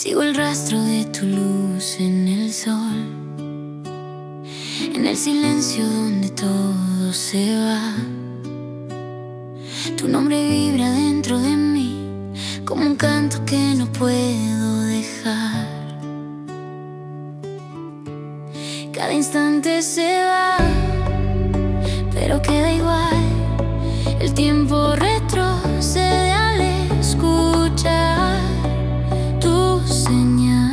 Sigo el rastro de tu luz en el sol, en el silencio donde todo se va. Tu nombre vibra dentro de mí como un canto que no puedo dejar. Cada instante se va, pero queda igual. El tiempo retrocede al escuchar tu señal.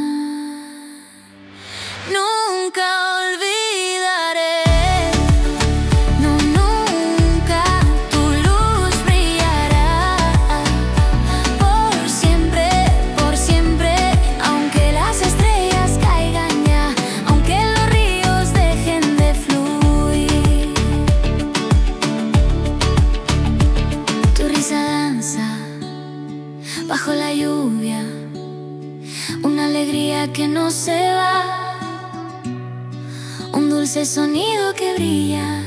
Nunca olvidaré, no, nunca tu luz brillará. Por siempre, aunque las estrellas caigan ya, aunque los ríos dejen de fluir. Tu risa danza bajo la lluvia, una alegría que no se va, un dulce sonido que brilla.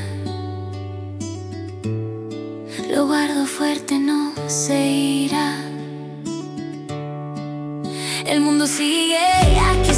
Lo guardo fuerte, no se irá. El mundo sigue aquí.